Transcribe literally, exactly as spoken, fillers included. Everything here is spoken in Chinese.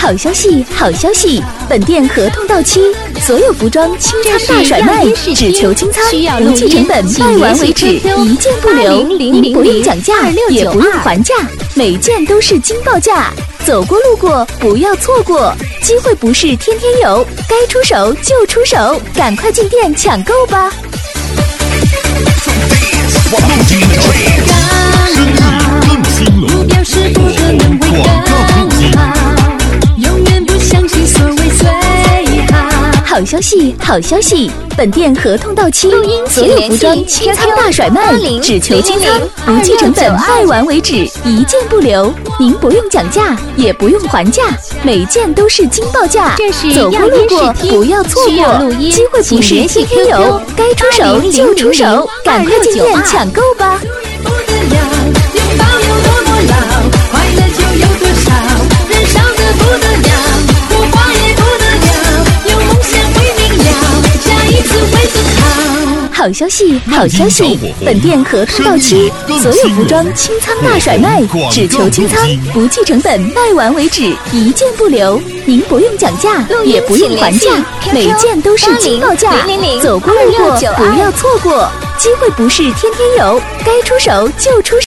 好消息，好消息！本店合同到期，所有服装清仓大甩卖，只求清仓，不计成本，卖完为止，一件不留。您不用讲价，也不用还价，每件都是惊报价。走过路过不要错过，机会不是天天有，该出手就出手，赶快进店抢购吧！ 刚好，不表示不可能会更好，永远不相信所谓最好。 好消息，好消息！本店合同到期，所有服装清仓大甩卖，只求清仓，不计成本，卖完为止，一件不留。您不用讲价，也不用还价，每件都是惊报价。走过路过不要错过，机会不是天天有，该出手就出手，赶快进店抢购吧！ 不得了，拥抱有多么老，快乐就有多少，人少的不得了，火花也不得了，有梦想会明了，下一次会更好。 好消息，好消息！本店合同到期，所有服装清仓大甩卖，只求清仓，不计成本，卖完为止，一件不留。您不用讲价，也不用还价，每件都是惊报价。走过路过不要错过，机会不是天天有，该出手就出手。